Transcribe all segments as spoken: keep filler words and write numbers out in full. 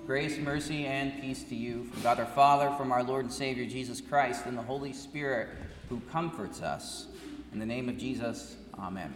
Grace, mercy, and peace to you from God our Father, from our Lord and Savior Jesus Christ, and the Holy Spirit who comforts us. In the name of Jesus, amen.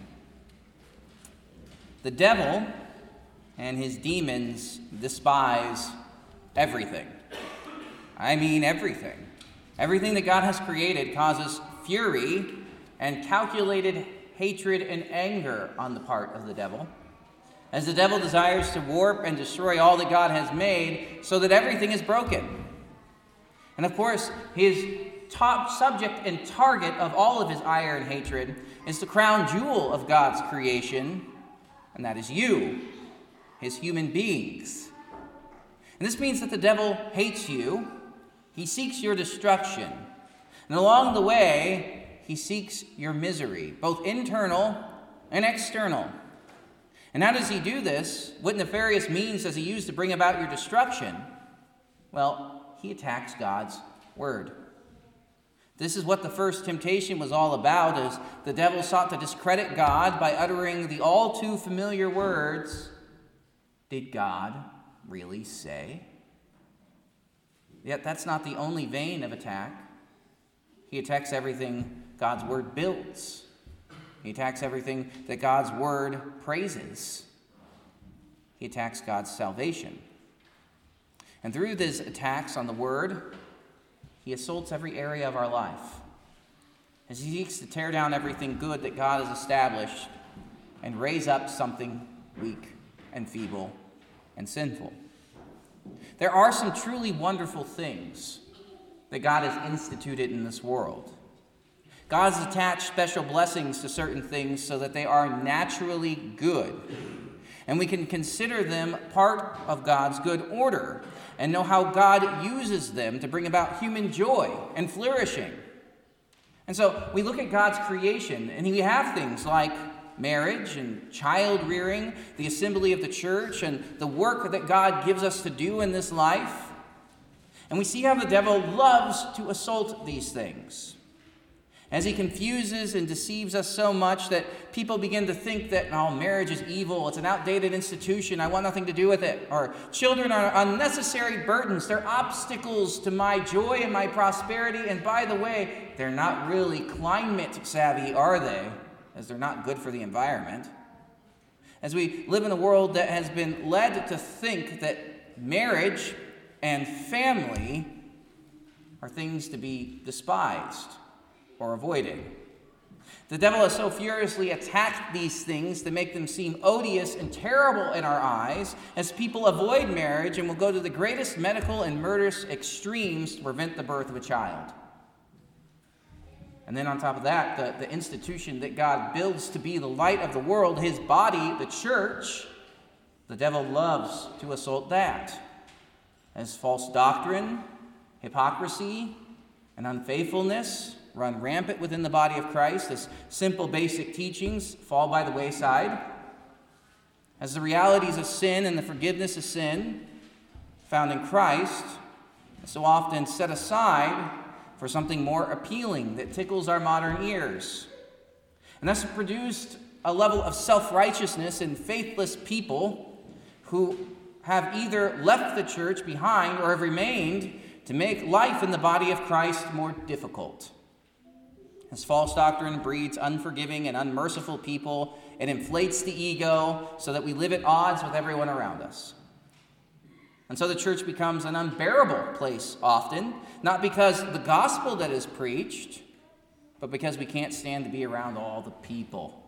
The devil and his demons despise everything. I mean everything. Everything that God has created causes fury and calculated hatred and anger on the part of the devil, as the devil desires to warp and destroy all that God has made so that everything is broken. And of course, his top subject and target of all of his ire and hatred is the crown jewel of God's creation, and that is you, his human beings. And this means that the devil hates you. He seeks your destruction. And along the way, he seeks your misery, both internal and external. And how does he do this? What nefarious means does he use to bring about your destruction? Well, he attacks God's word. This is what the first temptation was all about, as the devil sought to discredit God by uttering the all too familiar words, "Did God really say?" Yet that's not the only vein of attack. He attacks everything God's word builds. He attacks everything that God's word praises. He attacks God's salvation. And through these attacks on the word, he assaults every area of our life, as he seeks to tear down everything good that God has established and raise up something weak and feeble and sinful. There are some truly wonderful things that God has instituted in this world. God has attached special blessings to certain things so that they are naturally good. And we can consider them part of God's good order and know how God uses them to bring about human joy and flourishing. And so we look at God's creation, and we have things like marriage and child rearing, the assembly of the church, and the work that God gives us to do in this life. And we see how the devil loves to assault these things, as he confuses and deceives us so much that people begin to think that, oh, marriage is evil, it's an outdated institution, I want nothing to do with it. Or children are unnecessary burdens, they're obstacles to my joy and my prosperity. And by the way, they're not really climate savvy, are they? As they're not good for the environment. As we live in a world that has been led to think that marriage and family are things to be despised or avoided. The devil has so furiously attacked these things to make them seem odious and terrible in our eyes, as people avoid marriage and will go to the greatest medical and murderous extremes to prevent the birth of a child. And then on top of that, the, the institution that God builds to be the light of the world, his body, the church, the devil loves to assault that, as false doctrine, hypocrisy, and unfaithfulness run rampant within the body of Christ, as simple basic teachings fall by the wayside, as the realities of sin and the forgiveness of sin found in Christ are so often set aside for something more appealing that tickles our modern ears. And that's produced a level of self-righteousness in faithless people who have either left the church behind or have remained to make life in the body of Christ more difficult. As false doctrine breeds unforgiving and unmerciful people, it inflates the ego so that we live at odds with everyone around us. And so the church becomes an unbearable place often, not because the gospel that is preached, but because we can't stand to be around all the people.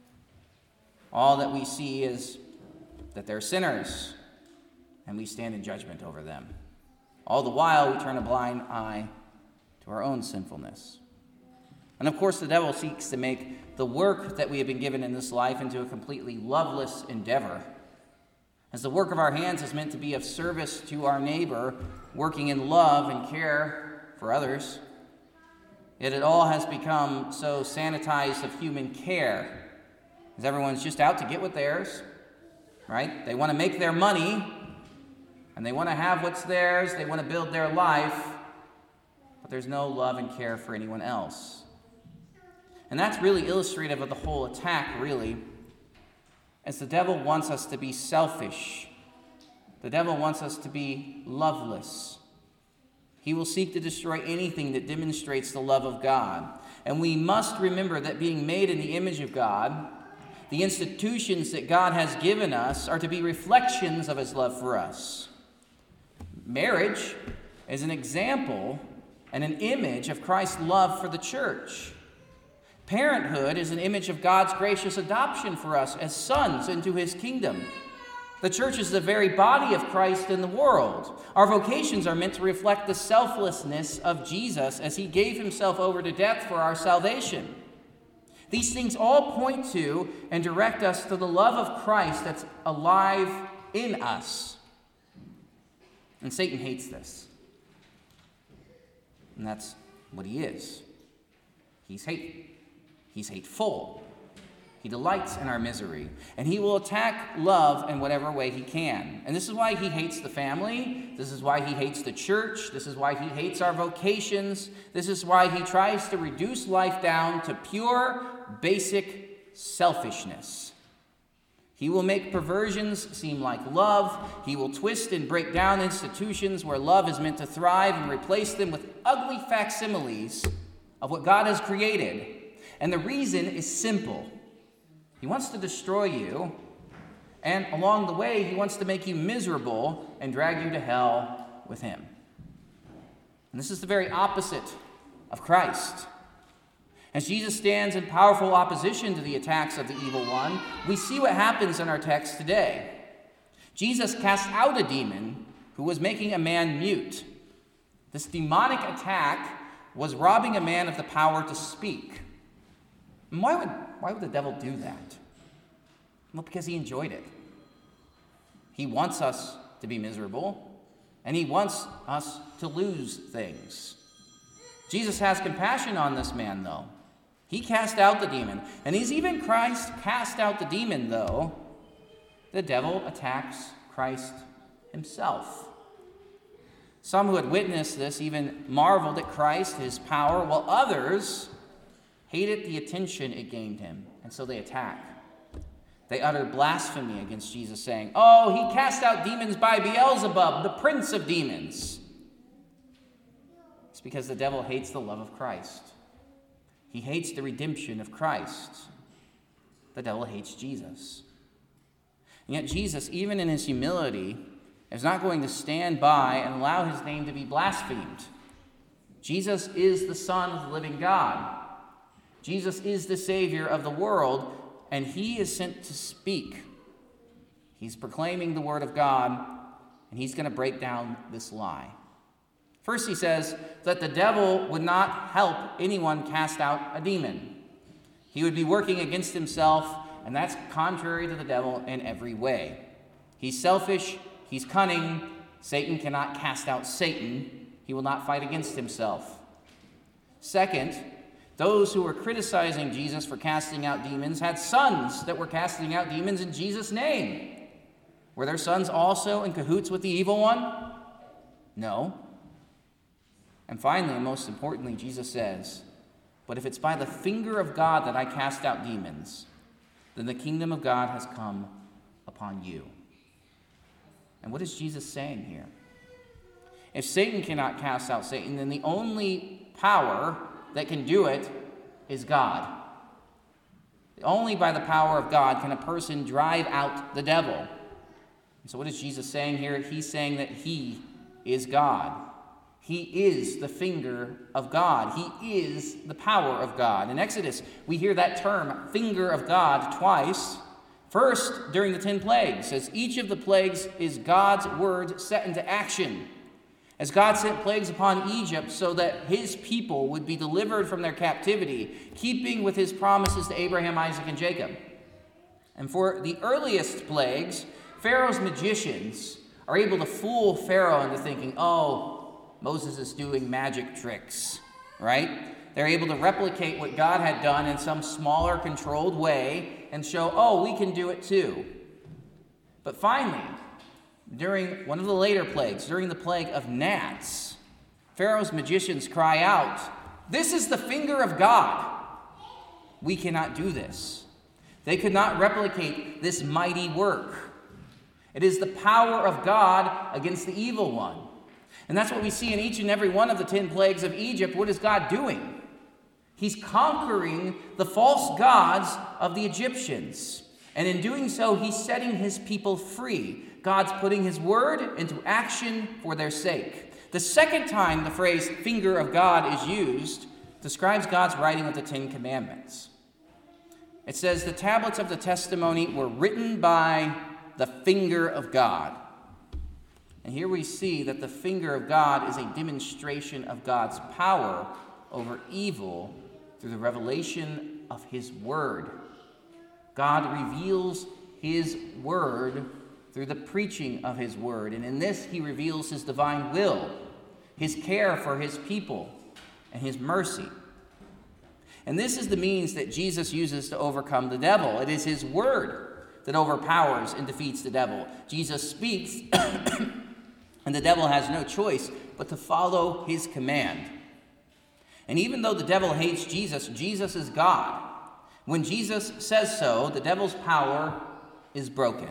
All that we see is that they're sinners, and we stand in judgment over them. All the while, we turn a blind eye to our own sinfulness. And of course, the devil seeks to make the work that we have been given in this life into a completely loveless endeavor, as the work of our hands is meant to be of service to our neighbor, working in love and care for others. Yet it all has become so sanitized of human care, as everyone's just out to get what theirs, right? They want to make their money, and they want to have what's theirs, they want to build their life, but there's no love and care for anyone else. And that's really illustrative of the whole attack, really, as the devil wants us to be selfish, The devil wants us to be loveless. He will seek to destroy anything that demonstrates the love of God. And we must remember that being made in the image of God, the institutions that God has given us are to be reflections of his love for us. Marriage is an example and an image of Christ's love for the church. Parenthood is an image of God's gracious adoption for us as sons into his kingdom. The church is the very body of Christ in the world. Our vocations are meant to reflect the selflessness of Jesus as he gave himself over to death for our salvation. These things all point to and direct us to the love of Christ that's alive in us. And Satan hates this. And that's what he is. He's hate. He's hateful. He delights in our misery. And he will attack love in whatever way he can. And this is why he hates the family. This is why he hates the church. This is why he hates our vocations. This is why he tries to reduce life down to pure, basic selfishness. He will make perversions seem like love. He will twist and break down institutions where love is meant to thrive and replace them with ugly facsimiles of what God has created. And the reason is simple. He wants to destroy you, and along the way, he wants to make you miserable and drag you to hell with him. And this is the very opposite of Christ. As Jesus stands in powerful opposition to the attacks of the evil one, we see what happens in our text today. Jesus cast out a demon who was making a man mute. This demonic attack was robbing a man of the power to speak. And why would, why would the devil do that? Well, because he enjoyed it. He wants us to be miserable, and he wants us to lose things. Jesus has compassion on this man, though. He cast out the demon. And as even Christ cast out the demon, though, the devil attacks Christ himself. Some who had witnessed this even marveled at Christ, his power, while others hated the attention it gained him, and so they attack. They uttered blasphemy against Jesus, saying, "Oh, he cast out demons by Beelzebub, the prince of demons." It's because the devil hates the love of Christ. He hates the redemption of Christ. The devil hates Jesus. And yet Jesus, even in his humility, is not going to stand by and allow his name to be blasphemed. Jesus is the Son of the living God. Jesus is the Savior of the world, and he is sent to speak. He's proclaiming the word of God, and he's going to break down this lie. First, he says that the devil would not help anyone cast out a demon. He would be working against himself, and that's contrary to the devil in every way. He's selfish, he's cunning. Satan cannot cast out Satan. He will not fight against himself. Second, those who were criticizing Jesus for casting out demons had sons that were casting out demons in Jesus' name. Were their sons also in cahoots with the evil one? No. And finally, and most importantly, Jesus says, "But if it's by the finger of God that I cast out demons, then the kingdom of God has come upon you." And what is Jesus saying here? If Satan cannot cast out Satan, then the only power that can do it is God. Only by the power of God can a person drive out the devil. And so what is Jesus saying here? He's saying that he is God. He is the finger of God. He is the power of God. In Exodus, we hear that term, finger of God, twice. First, during the ten plagues, as each of the plagues is God's word set into action. As God sent plagues upon Egypt so that his people would be delivered from their captivity, keeping with his promises to Abraham, Isaac, and Jacob. And for the earliest plagues, Pharaoh's magicians are able to fool Pharaoh into thinking, oh, Moses is doing magic tricks, right? They're able to replicate what God had done in some smaller, controlled way and show, oh, we can do it too. But finally, during one of the later plagues, during the plague of gnats, Pharaoh's magicians cry out, "This is the finger of God. We cannot do this." They could not replicate this mighty work. It is the power of God against the evil one. And that's what we see in each and every one of the ten plagues of Egypt. What is God doing? He's conquering the false gods of the Egyptians. And in doing so, he's setting his people free. God's putting his word into action for their sake. The second time the phrase finger of God is used describes God's writing of the Ten Commandments. It says the tablets of the testimony were written by the finger of God. And here we see that the finger of God is a demonstration of God's power over evil through the revelation of his word. God reveals his word through the preaching of his word. And in this, he reveals his divine will, his care for his people, and his mercy. And this is the means that Jesus uses to overcome the devil. It is his word that overpowers and defeats the devil. Jesus speaks, and the devil has no choice but to follow his command. And even though the devil hates Jesus, Jesus is God. When Jesus says so, the devil's power is broken.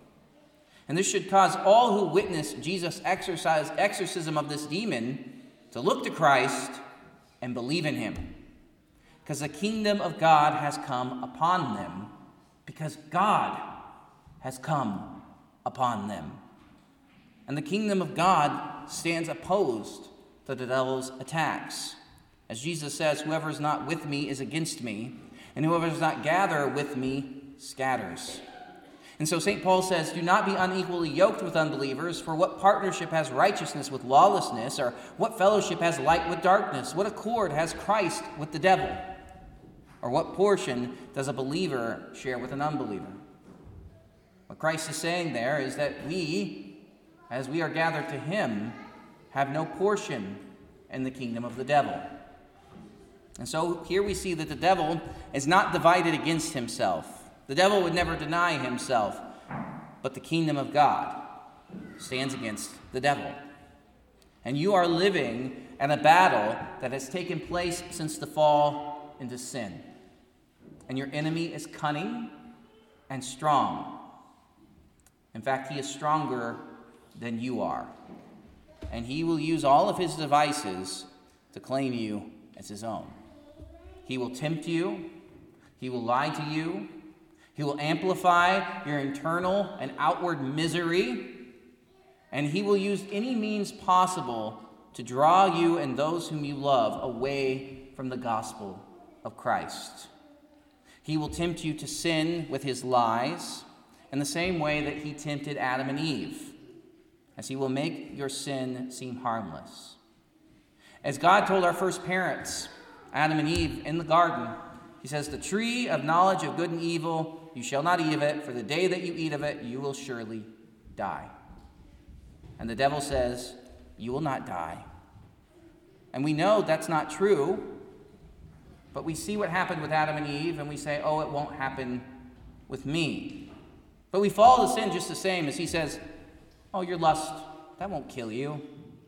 And this should cause all who witness Jesus' exercise, exorcism of this demon to look to Christ and believe in him. Because the kingdom of God has come upon them, because God has come upon them. And the kingdom of God stands opposed to the devil's attacks. As Jesus says, whoever is not with me is against me, and whoever does not gather with me scatters. And so Saint Paul says, do not be unequally yoked with unbelievers, for what partnership has righteousness with lawlessness, or what fellowship has light with darkness? What accord has Christ with the devil? Or what portion does a believer share with an unbeliever? What Christ is saying there is that we, as we are gathered to him, have no portion in the kingdom of the devil. And so here we see that the devil is not divided against himself. The devil would never deny himself, but the kingdom of God stands against the devil. And you are living in a battle that has taken place since the fall into sin. And your enemy is cunning and strong. In fact, he is stronger than you are. And he will use all of his devices to claim you as his own. He will tempt you. He will lie to you. He will amplify your internal and outward misery. And he will use any means possible to draw you and those whom you love away from the gospel of Christ. He will tempt you to sin with his lies in the same way that he tempted Adam and Eve, as he will make your sin seem harmless. As God told our first parents, Adam and Eve, in the garden, he says, the tree of knowledge of good and evil, you shall not eat of it, for the day that you eat of it, you will surely die. And the devil says, you will not die. And we know that's not true, but we see what happened with Adam and Eve, and we say, oh, it won't happen with me. But we fall to sin just the same as he says, oh, your lust, that won't kill you.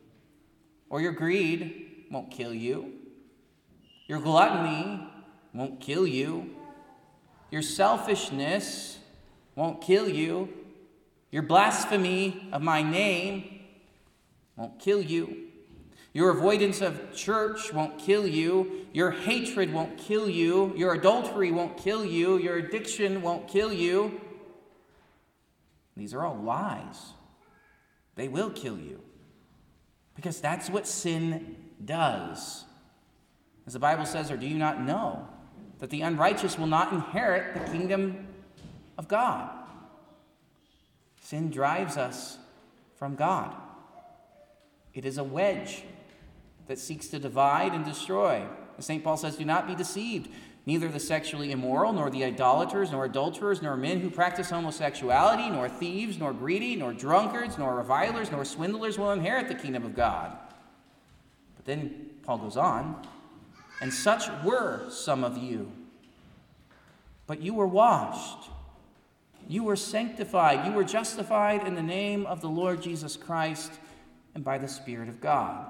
Or your greed won't kill you. Your gluttony won't kill you. Your selfishness won't kill you. Your blasphemy of my name won't kill you. Your avoidance of church won't kill you. Your hatred won't kill you. Your adultery won't kill you. Your addiction won't kill you. These are all lies. They will kill you. Because that's what sin does. As the Bible says, or do you not know that the unrighteous will not inherit the kingdom of God? Sin drives us from God. It is a wedge that seeks to divide and destroy. As Saint Paul says, do not be deceived. Neither the sexually immoral, nor the idolaters, nor adulterers, nor men who practice homosexuality, nor thieves, nor greedy, nor drunkards, nor revilers, nor swindlers will inherit the kingdom of God. But then Paul goes on, and such were some of you. But you were washed. You were sanctified. You were justified in the name of the Lord Jesus Christ and by the Spirit of God.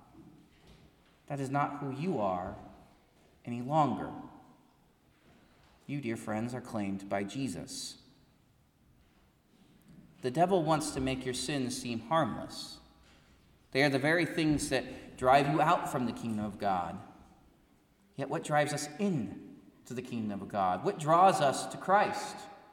That is not who you are any longer. You, dear friends, are claimed by Jesus. The devil wants to make your sins seem harmless. They are the very things that drive you out from the kingdom of God. Yet what drives us in to the kingdom of God? What draws us to Christ?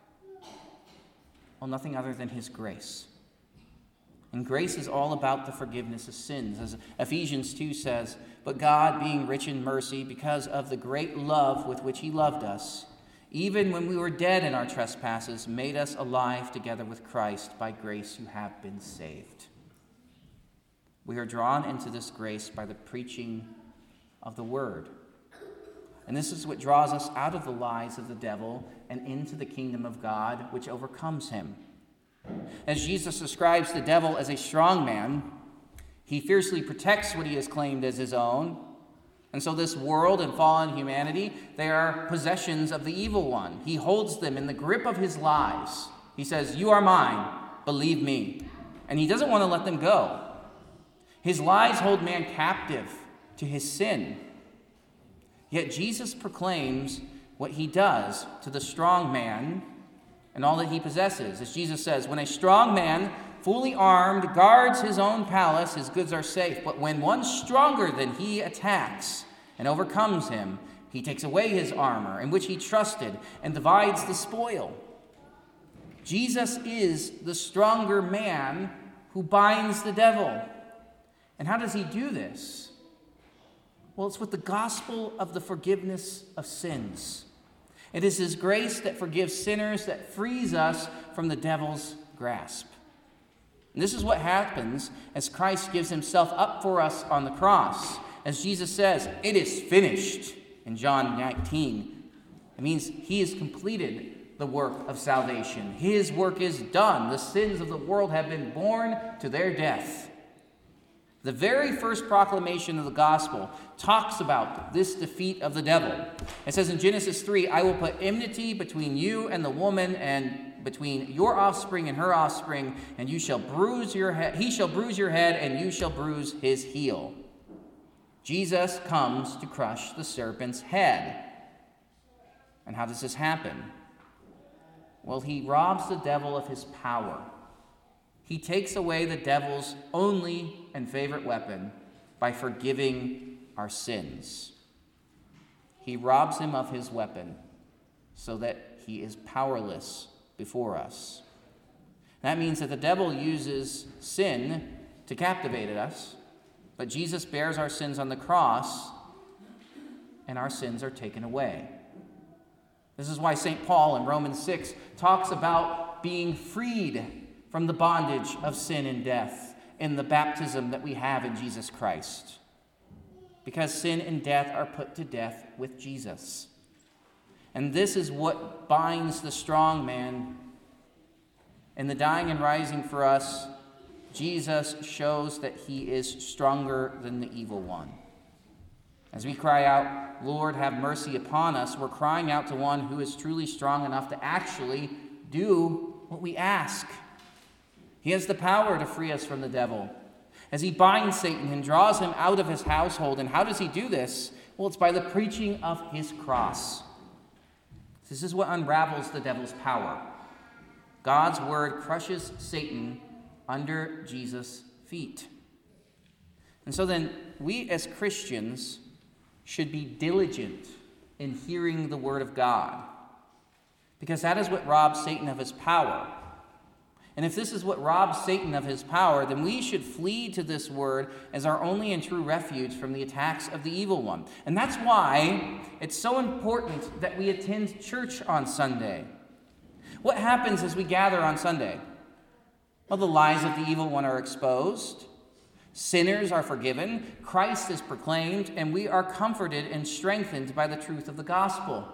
Well, nothing other than his grace. And grace is all about the forgiveness of sins. As Ephesians two says, "But God, being rich in mercy, because of the great love with which he loved us, even when we were dead in our trespasses, made us alive together with Christ. By grace you have been saved." We are drawn into this grace by the preaching of the word. And this is what draws us out of the lies of the devil and into the kingdom of God, which overcomes him. As Jesus describes the devil as a strong man, he fiercely protects what he has claimed as his own. And so this world and fallen humanity, they are possessions of the evil one. He holds them in the grip of his lies. He says, "You are mine, believe me." And he doesn't want to let them go. His lies hold man captive to his sin. Yet Jesus proclaims what he does to the strong man and all that he possesses. As Jesus says, "When a strong man, fully armed, guards his own palace, his goods are safe. But when one stronger than he attacks and overcomes him, he takes away his armor, in which he trusted, and divides the spoil." Jesus is the stronger man who binds the devil. And how does he do this? Well, it's with the gospel of the forgiveness of sins. It is his grace that forgives sinners, that frees us from the devil's grasp. And this is what happens as Christ gives himself up for us on the cross. As Jesus says, "It is finished," in John nineteen. It means he has completed the work of salvation. His work is done. The sins of the world have been borne to their death. The very first proclamation of the gospel talks about this defeat of the devil. It says in Genesis three, "I will put enmity between you and the woman, and between your offspring and her offspring, and you shall bruise your head. He shall bruise your head, and you shall bruise his heel." Jesus comes to crush the serpent's head. And how does this happen? Well, he robs the devil of his power. He takes away the devil's only and favorite weapon by forgiving our sins. He robs him of his weapon so that he is powerless before us. That means that the devil uses sin to captivate us, but Jesus bears our sins on the cross, and our sins are taken away. This is why Saint Paul in Romans six talks about being freed from the bondage of sin and death in the baptism that we have in Jesus Christ. Because sin and death are put to death with Jesus. And this is what binds the strong man. In the dying and rising for us, Jesus shows that he is stronger than the evil one. As we cry out, "Lord, have mercy upon us," we're crying out to one who is truly strong enough to actually do what we ask. He has the power to free us from the devil. As he binds Satan and draws him out of his household. And how does he do this? Well, it's by the preaching of his cross. This is what unravels the devil's power. God's word crushes Satan under Jesus' feet. And so then, we as Christians should be diligent in hearing the word of God, because that is what robs Satan of his power. And if this is what robs Satan of his power, then we should flee to this word as our only and true refuge from the attacks of the evil one. And that's why it's so important that we attend church on Sunday. What happens as we gather on Sunday? Well, the lies of the evil one are exposed. Sinners are forgiven. Christ is proclaimed, and we are comforted and strengthened by the truth of the gospel.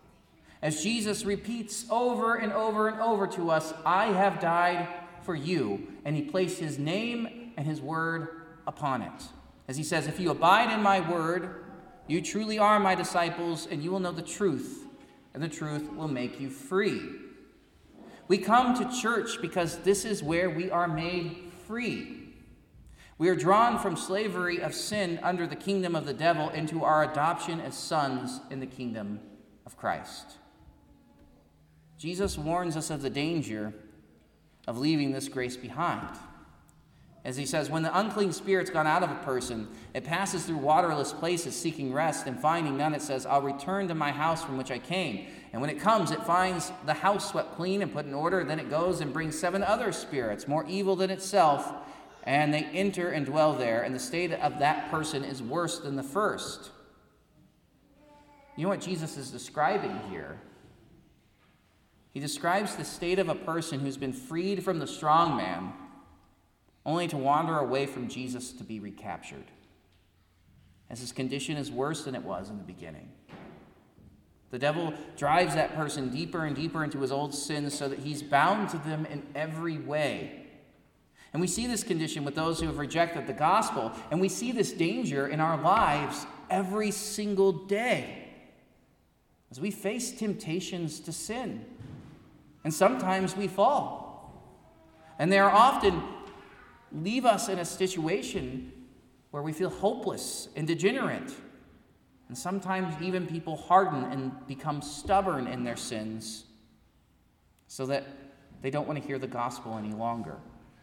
As Jesus repeats over and over and over to us, "I have died for you," and he placed his name and his word upon it. As he says, "If you abide in my word, you truly are my disciples, and you will know the truth, and the truth will make you free." We come to church because this is where we are made free. We are drawn from slavery of sin under the kingdom of the devil into our adoption as sons in the kingdom of Christ. Jesus warns us of the danger of leaving this grace behind. As he says, when the unclean spirit's gone out of a person, it passes through waterless places seeking rest, and finding none, it says, I'll return to my house from which I came. And when it comes, it finds the house swept clean and put in order. Then it goes and brings seven other spirits, more evil than itself, and they enter and dwell there, and the state of that person is worse than the first. You know what Jesus is describing here? He describes the state of a person who's been freed from the strong man, only to wander away from Jesus to be recaptured, as his condition is worse than it was in the beginning. The devil drives that person deeper and deeper into his old sins so that he's bound to them in every way. And we see this condition with those who have rejected the gospel, and we see this danger in our lives every single day as we face temptations to sin. And sometimes we fall. And they are often leave us in a situation where we feel hopeless and degenerate. And sometimes even people harden and become stubborn in their sins so that they don't want to hear the gospel any longer.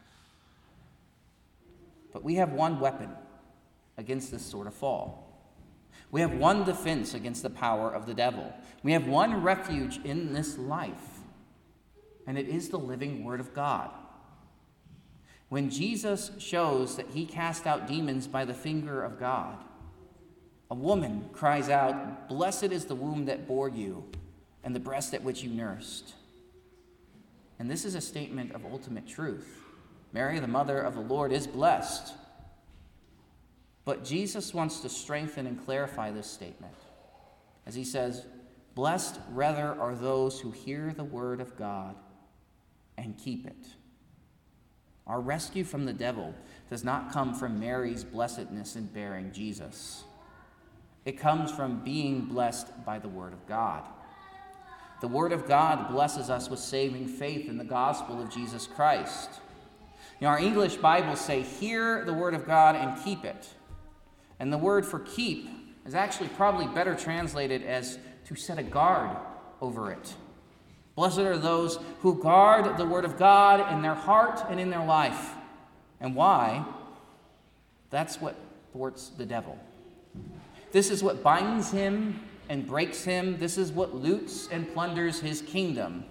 But we have one weapon against this sort of fall. We have one defense against the power of the devil. We have one refuge in this life, and it is the living Word of God. When Jesus shows that he cast out demons by the finger of God, a woman cries out, "Blessed is the womb that bore you, and the breast at which you nursed." And this is a statement of ultimate truth. Mary, the mother of the Lord, is blessed. But Jesus wants to strengthen and clarify this statement, as he says, "Blessed rather are those who hear the word of God and keep it." Our rescue from the devil does not come from Mary's blessedness in bearing Jesus. It comes from being blessed by the Word of God. The Word of God blesses us with saving faith in the gospel of Jesus Christ. You know, our English Bibles say, "Hear the Word of God and keep it." And the word for keep is actually probably better translated as to set a guard over it. Blessed are those who guard the word of God in their heart and in their life. And why? That's what thwarts the devil. This is what binds him and breaks him. This is what loots and plunders his kingdom.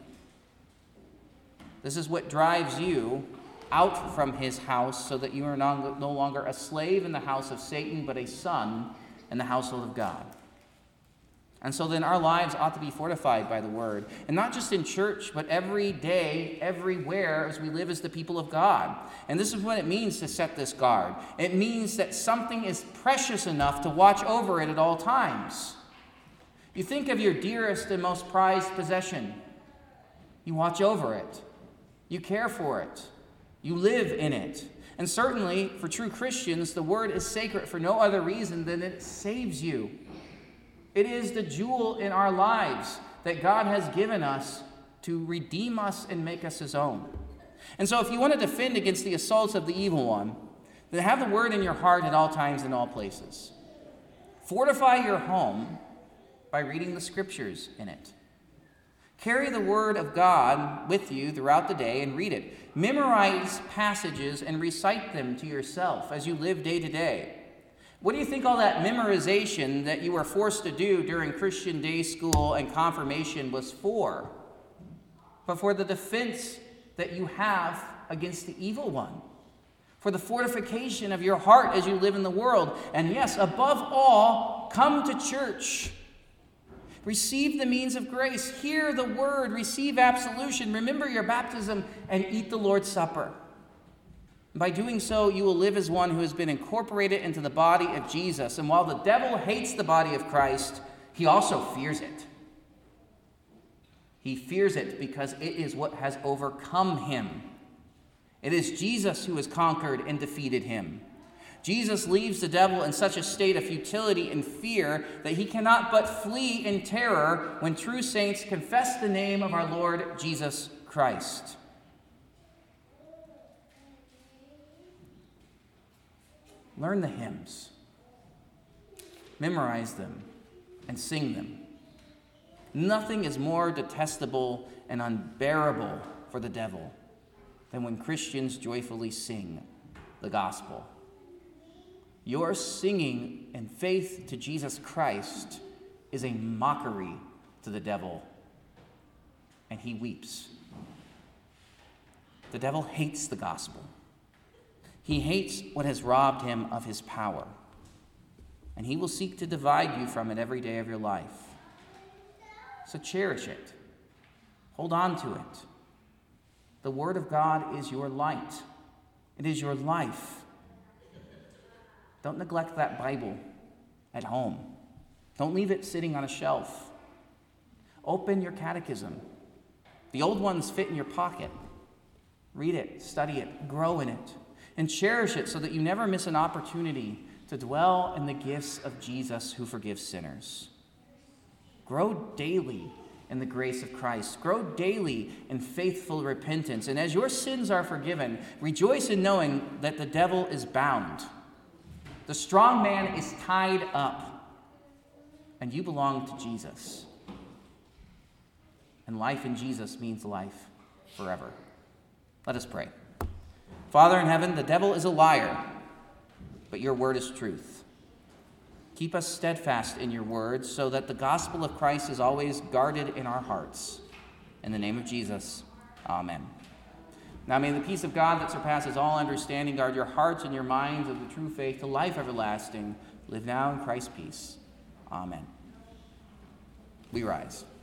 This is what drives you out from his house so that you are no longer a slave in the house of Satan, but a son in the household of God. And so then our lives ought to be fortified by the word. And not just in church, but every day, everywhere, as we live as the people of God. And this is what it means to set this guard. It means that something is precious enough to watch over it at all times. You think of your dearest and most prized possession. You watch over it. You care for it. You live in it. And certainly, for true Christians, the word is sacred for no other reason than it saves you. It is the jewel in our lives that God has given us to redeem us and make us his own. And so if you want to defend against the assaults of the evil one, then have the word in your heart at all times and all places. Fortify your home by reading the scriptures in it. Carry the word of God with you throughout the day and read it. Memorize passages and recite them to yourself as you live day to day. What do you think all that memorization that you were forced to do during Christian day school and confirmation was for? But for the defense that you have against the evil one. For the fortification of your heart as you live in the world. And yes, above all, come to church. Receive the means of grace. Hear the word. Receive absolution. Remember your baptism and eat the Lord's Supper. By doing so, you will live as one who has been incorporated into the body of Jesus. And while the devil hates the body of Christ, he also fears it. He fears it because it is what has overcome him. It is Jesus who has conquered and defeated him. Jesus leaves the devil in such a state of futility and fear that he cannot but flee in terror when true saints confess the name of our Lord Jesus Christ. Learn the hymns, memorize them, and sing them. Nothing is more detestable and unbearable for the devil than when Christians joyfully sing the gospel. Your singing in faith to Jesus Christ is a mockery to the devil, and he weeps. The devil hates the gospel. He hates what has robbed him of his power, and he will seek to divide you from it every day of your life. So cherish it. Hold on to it. The Word of God is your light. It is your life. Don't neglect that Bible at home. Don't leave it sitting on a shelf. Open your catechism. The old ones fit in your pocket. Read it, study it, grow in it, and cherish it so that you never miss an opportunity to dwell in the gifts of Jesus who forgives sinners. Grow daily in the grace of Christ. Grow daily in faithful repentance. And as your sins are forgiven, rejoice in knowing that the devil is bound. The strong man is tied up, and you belong to Jesus. And life in Jesus means life forever. Let us pray. Father in heaven, the devil is a liar, but your word is truth. Keep us steadfast in your word so that the gospel of Christ is always guarded in our hearts. In the name of Jesus, amen. Now may the peace of God that surpasses all understanding guard your hearts and your minds of the true faith to life everlasting. Live now in Christ's peace. Amen. We rise.